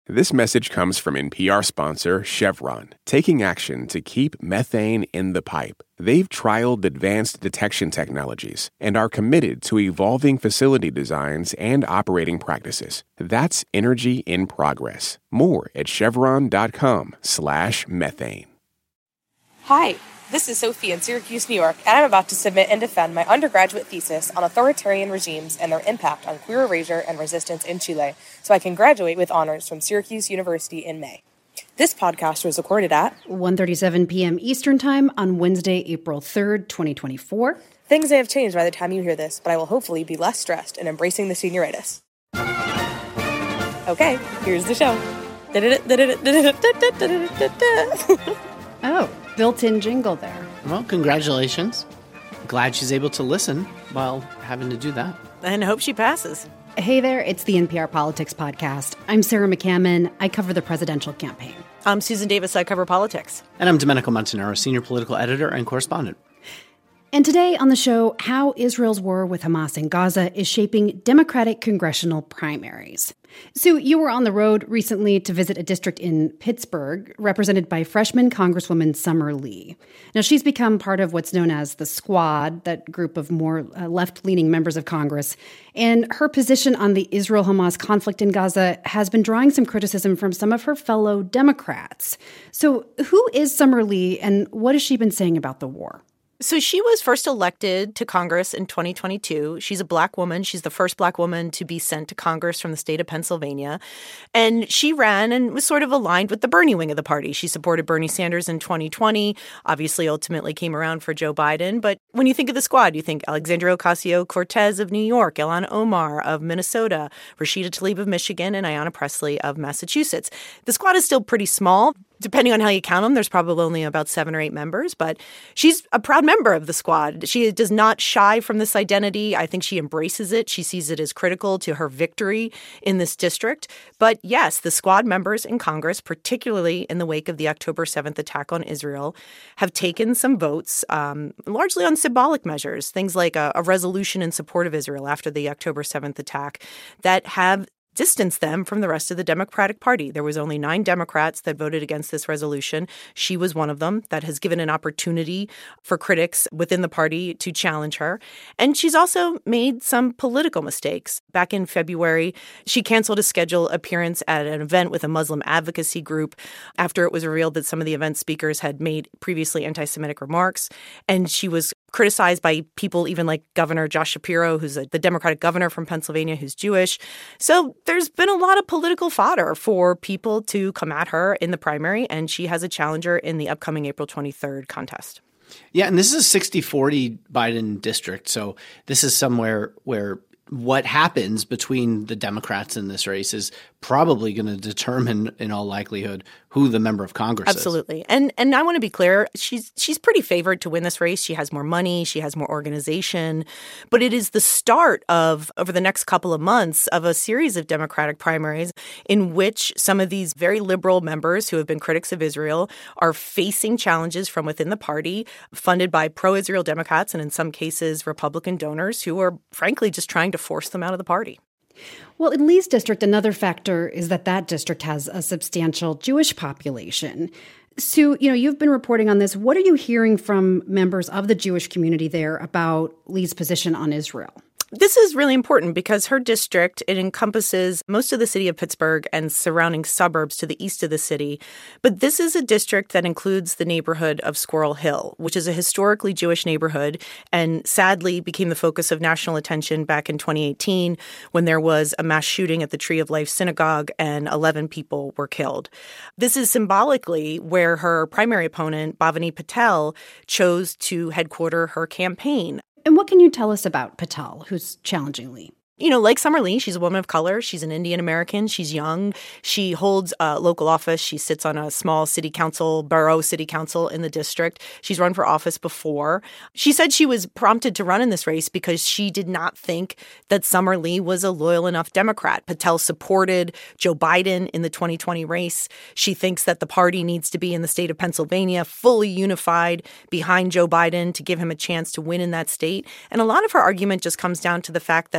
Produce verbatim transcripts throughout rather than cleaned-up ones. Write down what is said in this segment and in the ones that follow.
This message comes from N P R sponsor Chevron, taking action to keep methane in the pipe. They've trialed advanced detection technologies and are committed to evolving facility designs and operating practices. That's energy in progress. More at chevron.com slash methane. Hi, this is Sophie in Syracuse, New York, and I'm about to submit and defend my undergraduate thesis on authoritarian regimes and their impact on queer erasure and resistance in Chile, so I can graduate with honors from Syracuse University in May. This podcast was recorded at one thirty-seven p.m. Eastern Time on Wednesday, April third, twenty twenty-four. Things may have changed by the time you hear this, but I will hopefully be less stressed and embracing the senioritis. Okay, here's the show. Oh, built-in jingle there. Well, congratulations. Glad she's able to listen while having to do that. And hope she passes. Hey there, it's the N P R Politics Podcast. I'm Sarah McCammon. I cover the presidential campaign. I'm Susan Davis. I cover politics. And I'm Domenico Montanaro, senior political editor and correspondent. And today on the show, how Israel's war with Hamas in Gaza is shaping Democratic congressional primaries. Sue, you were on the road recently to visit a district in Pittsburgh represented by freshman Congresswoman Summer Lee. Now, she's become part of what's known as the Squad, that group of more uh, left-leaning members of Congress. And her position on the Israel-Hamas conflict in Gaza has been drawing some criticism from some of her fellow Democrats. So who is Summer Lee, and what has she been saying about the war? So she was first elected to Congress in twenty twenty-two. She's a black woman. She's the first black woman to be sent to Congress from the state of Pennsylvania. And she ran and was sort of aligned with the Bernie wing of the party. She supported Bernie Sanders in twenty twenty, obviously ultimately came around for Joe Biden. But when you think of the Squad, you think Alexandria Ocasio-Cortez of New York, Ilhan Omar of Minnesota, Rashida Tlaib of Michigan, and Ayanna Pressley of Massachusetts. The Squad is still pretty small. Depending on how you count them, there's probably only about seven or eight members, but she's a proud member of the Squad. She does not shy from this identity. I think she embraces it. She sees it as critical to her victory in this district. But yes, the Squad members in Congress, particularly in the wake of the October seventh attack on Israel, have taken some votes, um, largely on symbolic measures, things like a, a resolution in support of Israel after the October seventh attack that have distance them from the rest of the Democratic Party. There was only nine Democrats that voted against this resolution. She was one of them. That has given an opportunity for critics within the party to challenge her. And she's also made some political mistakes. Back in February, she canceled a scheduled appearance at an event with a Muslim advocacy group after it was revealed that some of the event speakers had made previously anti-Semitic remarks. And she was criticized by people even like Governor Josh Shapiro, who's a, the Democratic governor from Pennsylvania, who's Jewish. So there's been a lot of political fodder for people to come at her in the primary, and she has a challenger in the upcoming April twenty-third contest. Yeah, and this is a sixty forty Biden district. So this is somewhere where what happens between the Democrats in this race is probably going to determine, in all likelihood, who the member of Congress Absolutely. is. Absolutely. And and I want to be clear, she's she's pretty favored to win this race. She has more money. She has more organization. But it is the start of, over the next couple of months, of a series of Democratic primaries in which some of these very liberal members who have been critics of Israel are facing challenges from within the party, funded by pro-Israel Democrats and in some cases Republican donors who are frankly just trying to force them out of the party. Well, in Lee's district, another factor is that that district has a substantial Jewish population. Sue, you know, you've been reporting on this. What are you hearing from members of the Jewish community there about Lee's position on Israel? This is really important because her district, it encompasses most of the city of Pittsburgh and surrounding suburbs to the east of the city. But this is a district that includes the neighborhood of Squirrel Hill, which is a historically Jewish neighborhood and sadly became the focus of national attention back in twenty eighteen when there was a mass shooting at the Tree of Life Synagogue and eleven people were killed. This is symbolically where her primary opponent, Bhavani Patel, chose to headquarter her campaign. And what can you tell us about Patel, who's challenging Lee? You know, like Summer Lee, she's a woman of color. She's an Indian American. She's young. She holds a local office. She sits on a small city council, borough city council in the district. She's run for office before. She said she was prompted to run in this race because she did not think that Summer Lee was a loyal enough Democrat. Patel supported Joe Biden in the twenty twenty race. She thinks that the party needs to be in the state of Pennsylvania fully unified behind Joe Biden to give him a chance to win in that state. And a lot of her argument just comes down to the fact that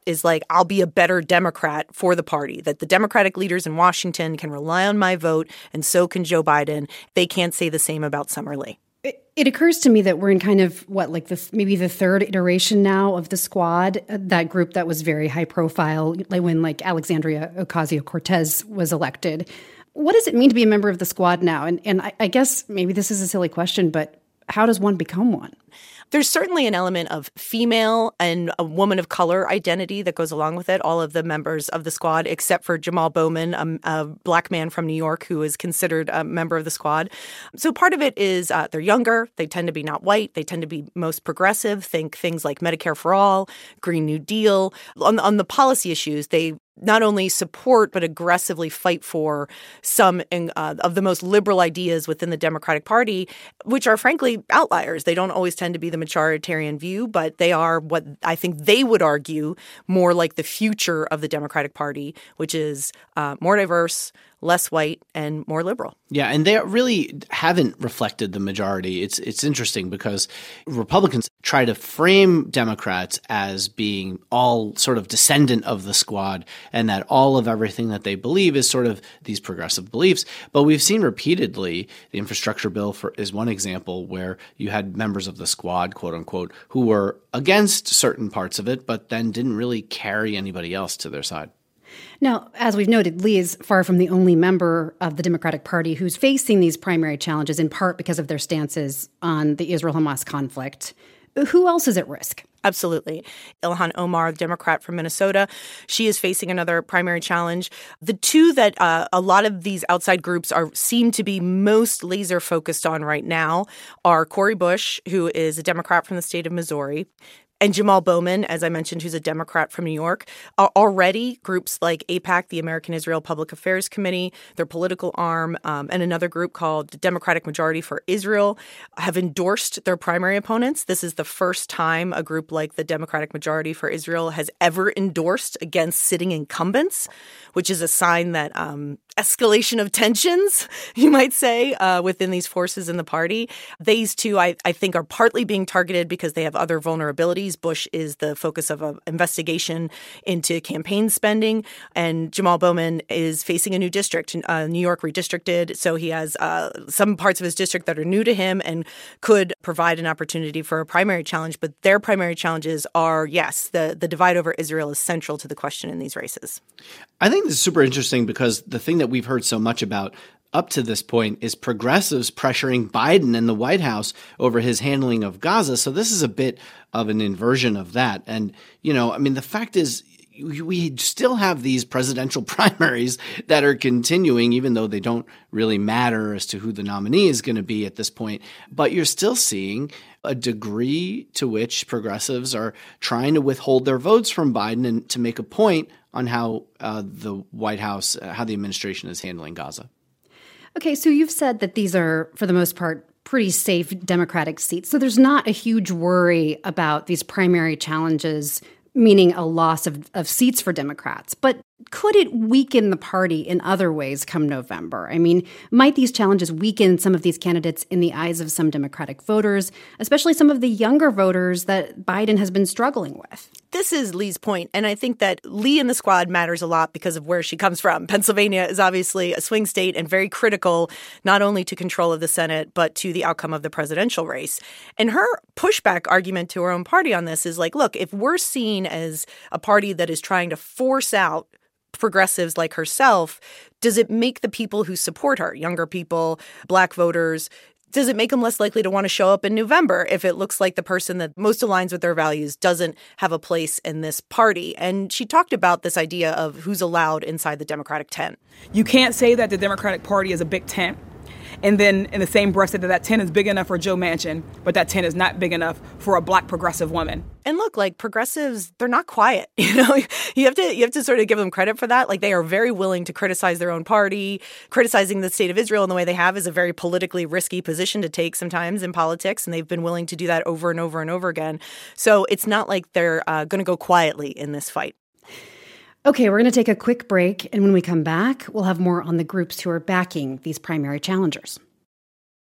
is like, I'll be a better Democrat for the party, that the Democratic leaders in Washington can rely on my vote, and so can Joe Biden. They can't say the same about Summer Lee. It, it occurs to me that we're in kind of, what, like the maybe the third iteration now of the Squad, that group that was very high profile, like when like Alexandria Ocasio-Cortez was elected. What does it mean to be a member of the Squad now? And, and I, I guess maybe this is a silly question, but how does one become one? There's certainly an element of female and a woman of color identity that goes along with it. All of the members of the Squad, except for Jamal Bowman, a, a black man from New York who is considered a member of the Squad. So part of it is uh, they're younger. They tend to be not white. They tend to be most progressive. Think things like Medicare for All, Green New Deal. On, on the policy issues, they not only support but aggressively fight for some uh, of the most liberal ideas within the Democratic Party, which are frankly outliers. They don't always tend to be the majoritarian view, but they are what I think they would argue more like the future of the Democratic Party, which is uh, more diverse, less white, and more liberal. Yeah, and they really haven't reflected the majority. It's it's interesting because Republicans try to frame Democrats as being all sort of descendant of the Squad and that all of everything that they believe is sort of these progressive beliefs. But we've seen repeatedly, the infrastructure bill for, is one example where you had members of the Squad, quote unquote, who were against certain parts of it, but then didn't really carry anybody else to their side. Now, as we've noted, Lee is far from the only member of the Democratic Party who's facing these primary challenges, in part because of their stances on the Israel-Hamas conflict. Who else is at risk? Absolutely. Ilhan Omar, the Democrat from Minnesota, she is facing another primary challenge. The two that uh, a lot of these outside groups are seem to be most laser focused on right now are Cori Bush, who is a Democrat from the state of Missouri, and Jamal Bowman, as I mentioned, who's a Democrat from New York. Uh, already, groups like AIPAC, the American Israel Public Affairs Committee, their political arm, um, and another group called the Democratic Majority for Israel have endorsed their primary opponents. This is the first time a group like the Democratic Majority for Israel has ever endorsed against sitting incumbents, which is a sign that um, escalation of tensions, you might say, uh, within these forces in the party. These two, I, I think, are partly being targeted because they have other vulnerabilities. Bush is the focus of an investigation into campaign spending, and Jamal Bowman is facing a new district, uh, New York redistricted. So he has uh, some parts of his district that are new to him and could provide an opportunity for a primary challenge. But their primary challenges are, yes, the, the divide over Israel is central to the question in these races. I think this is super interesting because the thing that we've heard so much about up to this point is progressives pressuring Biden and the White House over his handling of Gaza. So this is a bit of an inversion of that. And, you know, I mean, the fact is we still have these presidential primaries that are continuing, even though they don't really matter as to who the nominee is going to be at this point. But you're still seeing a degree to which progressives are trying to withhold their votes from Biden and to make a point on how uh, the White House, uh, how the administration is handling Gaza. Okay, so you've said that these are, for the most part, pretty safe Democratic seats. So there's not a huge worry about these primary challenges, meaning a loss of, of seats for Democrats. But could it weaken the party in other ways come November? I mean, might these challenges weaken some of these candidates in the eyes of some Democratic voters, especially some of the younger voters that Biden has been struggling with? This is Lee's point, and I think that Lee and the Squad matters a lot because of where she comes from. Pennsylvania is obviously a swing state and very critical not only to control of the Senate, but to the outcome of the presidential race. And her pushback argument to her own party on this is like, look, if we're seen as a party that is trying to force out progressives like herself, does it make the people who support her, younger people, black voters, does it make them less likely to want to show up in November if it looks like the person that most aligns with their values doesn't have a place in this party? And she talked about this idea of who's allowed inside the Democratic tent. You can't say that the Democratic Party is a big tent, and then in the same breath that that tent is big enough for Joe Manchin, but that tent is not big enough for a black progressive woman. And look, like progressives, they're not quiet. You know, you have to you have to sort of give them credit for that. Like they are very willing to criticize their own party. Criticizing the state of Israel in the way they have is a very politically risky position to take sometimes in politics. And they've been willing to do that over and over and over again. So it's not like they're uh, going to go quietly in this fight. Okay, we're going to take a quick break. And when we come back, we'll have more on the groups who are backing these primary challengers.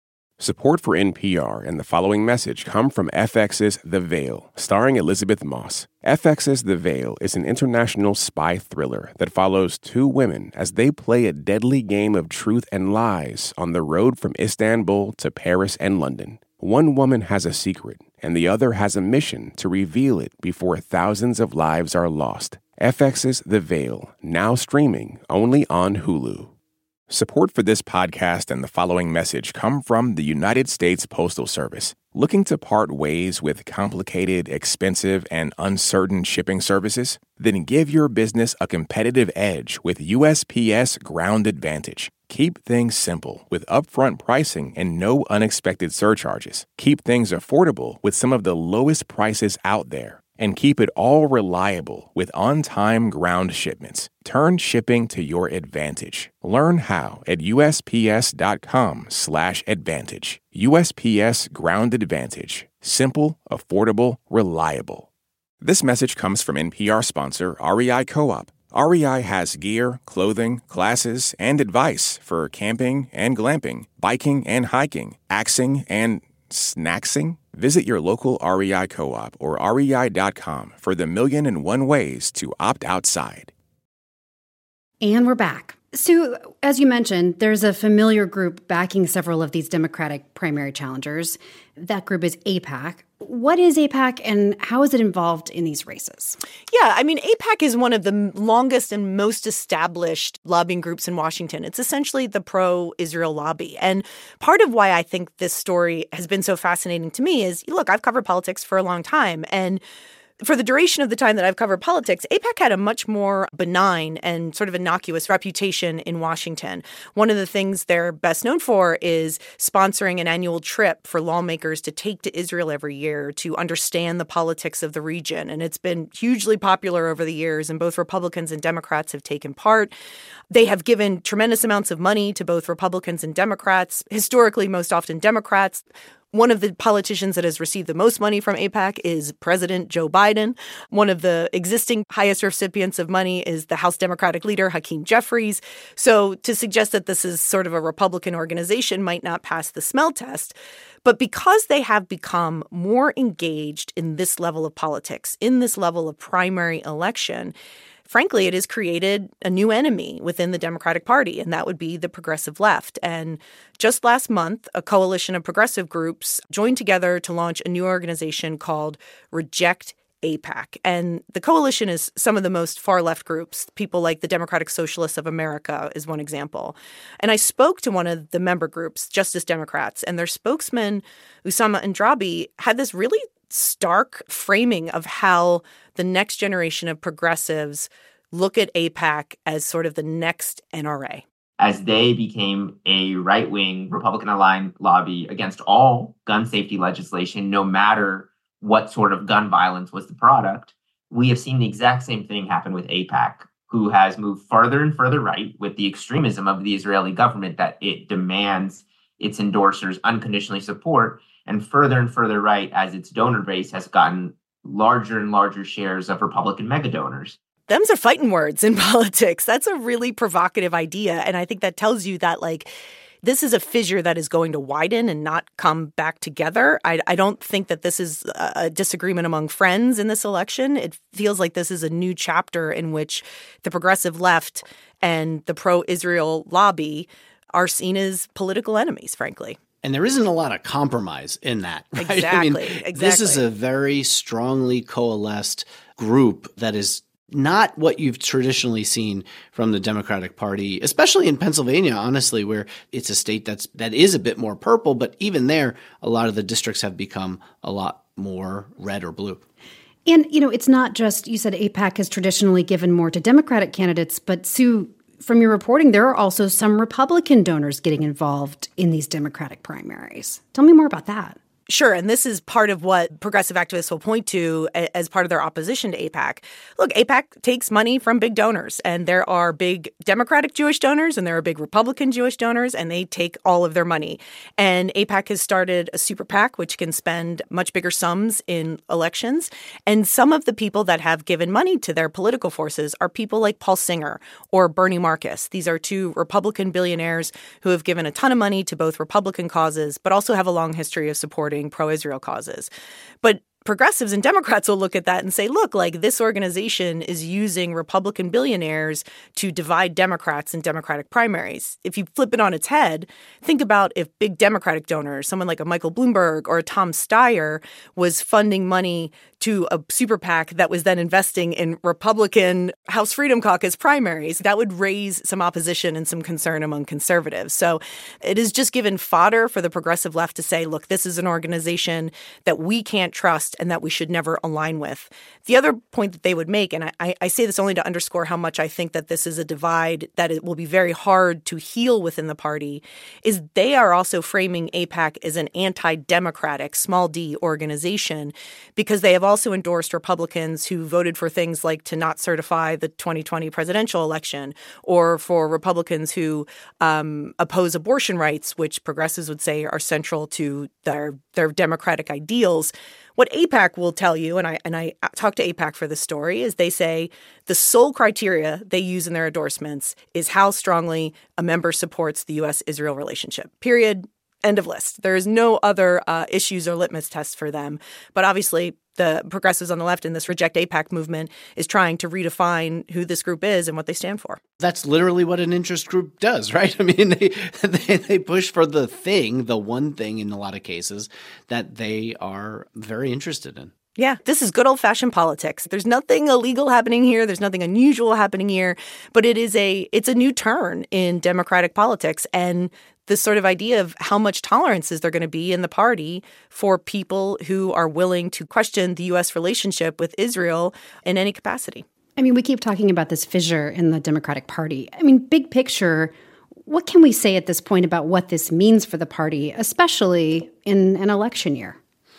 Support for N P R and the following message come from F X's The Veil, starring Elizabeth Moss. F X's The Veil is an international spy thriller that follows two women as they play a deadly game of truth and lies on the road from Istanbul to Paris and London. One woman has a secret, and the other has a mission to reveal it before thousands of lives are lost. F X's The Veil, now streaming only on Hulu. Support for this podcast and the following message come from the United States Postal Service. Looking to part ways with complicated, expensive, and uncertain shipping services? Then give your business a competitive edge with U S P S Ground Advantage. Keep things simple with upfront pricing and no unexpected surcharges. Keep things affordable with some of the lowest prices out there. And keep it all reliable with on-time ground shipments. Turn shipping to your advantage. Learn how at USPS.com slash advantage. U S P S Ground Advantage. Simple, affordable, reliable. This message comes from N P R sponsor R E I Co-op. R E I has gear, clothing, classes, and advice for camping and glamping, biking and hiking, axing and snacksing. Visit your local R E I Co-op or R E I dot com for the million and one ways to opt outside. And we're back. Sue, as you mentioned, there's a familiar group backing several of these Democratic primary challengers. That group is AIPAC. What is AIPAC and how is it involved in these races? Yeah, I mean, AIPAC is one of the longest and most established lobbying groups in Washington. It's essentially the pro-Israel lobby. And part of why I think this story has been so fascinating to me is, look, I've covered politics for a long time. And for the duration of the time that I've covered politics, AIPAC had a much more benign and sort of innocuous reputation in Washington. One of the things they're best known for is sponsoring an annual trip for lawmakers to take to Israel every year to understand the politics of the region. And it's been hugely popular over the years, and both Republicans and Democrats have taken part. They have given tremendous amounts of money to both Republicans and Democrats, historically most often Democrats. One of the politicians that has received the most money from AIPAC is President Joe Biden. One of the existing highest recipients of money is the House Democratic leader, Hakeem Jeffries. So to suggest that this is sort of a Republican organization might not pass the smell test. But because they have become more engaged in this level of politics, in this level of primary election, frankly, it has created a new enemy within the Democratic Party, and that would be the progressive left. And just last month, a coalition of progressive groups joined together to launch a new organization called Reject AIPAC. And the coalition is some of the most far-left groups. People like the Democratic Socialists of America is one example. And I spoke to one of the member groups, Justice Democrats, and their spokesman, Usama Andrabi, had this really stark framing of how the next generation of progressives look at AIPAC as sort of the next N R A. As they became a right-wing Republican-aligned lobby against all gun safety legislation, no matter what sort of gun violence was the product, we have seen the exact same thing happen with AIPAC, who has moved further and further right with the extremism of the Israeli government that it demands its endorsers unconditionally support, and further and further right as its donor base has gotten larger and larger shares of Republican megadonors. Them's are fighting words in politics. That's a really provocative idea. And I think that tells you that, like, this is a fissure that is going to widen and not come back together. I, I don't think that this is a disagreement among friends in this election. It feels like this is a new chapter in which the progressive left and the pro-Israel lobby are seen as political enemies, frankly. And there isn't a lot of compromise in that. Right? Exactly, I mean, exactly. This is a very strongly coalesced group that is not what you've traditionally seen from the Democratic Party, especially in Pennsylvania, honestly, where it's a state that's that is a bit more purple. But even there, a lot of the districts have become a lot more red or blue. And, you know, it's not just, you said AIPAC has traditionally given more to Democratic candidates, but Sue, from your reporting, there are also some Republican donors getting involved in these Democratic primaries. Tell me more about that. Sure. And this is part of what progressive activists will point to as part of their opposition to AIPAC. Look, AIPAC takes money from big donors, and there are big Democratic Jewish donors and there are big Republican Jewish donors, and they take all of their money. And AIPAC has started a super PAC, which can spend much bigger sums in elections. And some of the people that have given money to their political forces are people like Paul Singer or Bernie Marcus. These are two Republican billionaires who have given a ton of money to both Republican causes, but also have a long history of supporting pro-Israel causes. But progressives and Democrats will look at that and say, look, like this organization is using Republican billionaires to divide Democrats in Democratic primaries. If you flip it on its head, think about if big Democratic donors, someone like a Michael Bloomberg or a Tom Steyer, was funding money to a super PAC that was then investing in Republican House Freedom Caucus primaries. That would raise some opposition and some concern among conservatives. So it is just given fodder for the progressive left to say, look, this is an organization that we can't trust and that we should never align with. The other point that they would make, and I, I say this only to underscore how much I think that this is a divide that it will be very hard to heal within the party, is they are also framing AIPAC as an anti-democratic, small d organization, because they have also endorsed Republicans who voted for things like to not certify the twenty twenty presidential election, or for Republicans who um, oppose abortion rights, which progressives would say are central to their, their democratic ideals. What AIPAC will tell you, and I and I talked to AIPAC for this story, is they say the sole criteria they use in their endorsements is how strongly a member supports the U S Israel relationship. Period. End of list. There is no other uh, issues or litmus tests for them. But obviously, the progressives on the left in this Reject AIPAC movement is trying to redefine who this group is and what they stand for. That's literally what an interest group does, right? I mean, they, they they push for the thing, the one thing in a lot of cases that they are very interested in. Yeah, this is good old-fashioned politics. There's nothing illegal happening here. There's nothing unusual happening here. But it is a it's a new turn in Democratic politics, and this sort of idea of how much tolerance is there going to be in the party for people who are willing to question the U S relationship with Israel in any capacity. I mean, we keep talking about this fissure in the Democratic Party. I mean, big picture, what can we say at this point about what this means for the party, especially in an election year?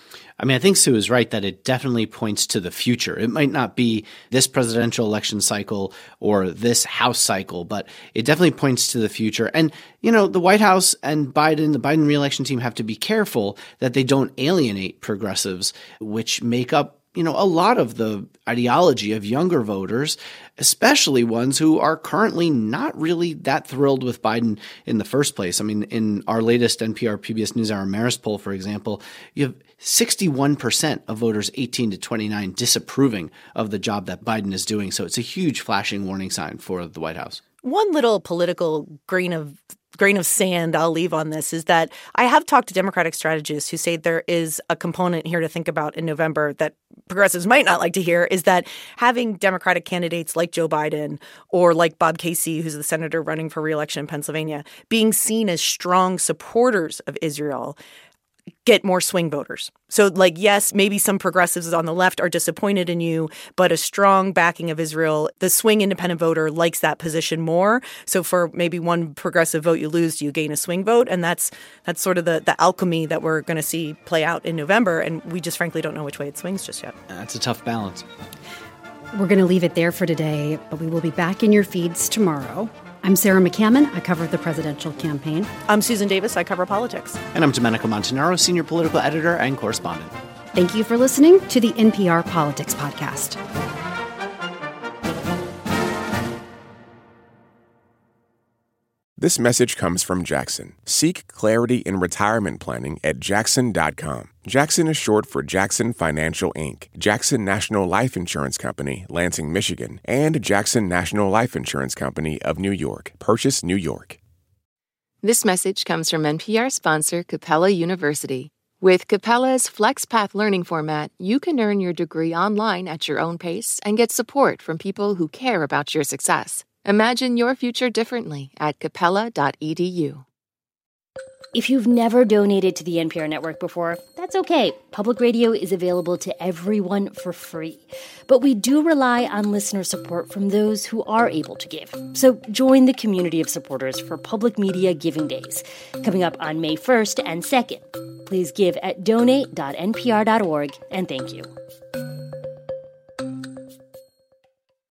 I mean, I think Sue is right that it definitely points to the future. It might not be this presidential election cycle or this House cycle, but it definitely points to the future. And, you know, the White House and Biden, the Biden reelection team have to be careful that they don't alienate progressives, which make up, you know, a lot of the ideology of younger voters, especially ones who are currently not really that thrilled with Biden in the first place. I mean, in our latest N P R P B S NewsHour Marist poll, for example, you have sixty-one percent of voters eighteen to twenty-nine disapproving of the job that Biden is doing. So it's a huge flashing warning sign for the White House. One little political grain of grain of sand I'll leave on this is that I have talked to Democratic strategists who say there is a component here to think about in November that progressives might not like to hear, is that having Democratic candidates like Joe Biden or like Bob Casey, who's the senator running for re-election in Pennsylvania, being seen as strong supporters of Israel, get more swing voters. So, like, yes, maybe some progressives on the left are disappointed in you, but a strong backing of Israel, the swing independent voter likes that position more. So for maybe one progressive vote you lose, you gain a swing vote. And that's that's sort of the, the alchemy that we're going to see play out in November. And we just frankly don't know which way it swings just yet. That's a tough balance. We're going to leave it there for today, but we will be back in your feeds tomorrow. I'm Sarah McCammon. I cover the presidential campaign. I'm Susan Davis. I cover politics. And I'm Domenico Montanaro, senior political editor and correspondent. Thank you for listening to the N P R Politics Podcast. This message comes from Jackson. Seek clarity in retirement planning at Jackson dot com. Jackson is short for Jackson Financial Incorporated, Jackson National Life Insurance Company, Lansing, Michigan, and Jackson National Life Insurance Company of New York, Purchase, New York. This message comes from N P R sponsor Capella University. With Capella's FlexPath learning format, you can earn your degree online at your own pace and get support from people who care about your success. Imagine your future differently at capella dot e d u. If you've never donated to the N P R network before, that's okay. Public radio is available to everyone for free. But we do rely on listener support from those who are able to give. So join the community of supporters for Public Media Giving Days, coming up on May first and second. Please give at donate dot n p r dot org, and thank you.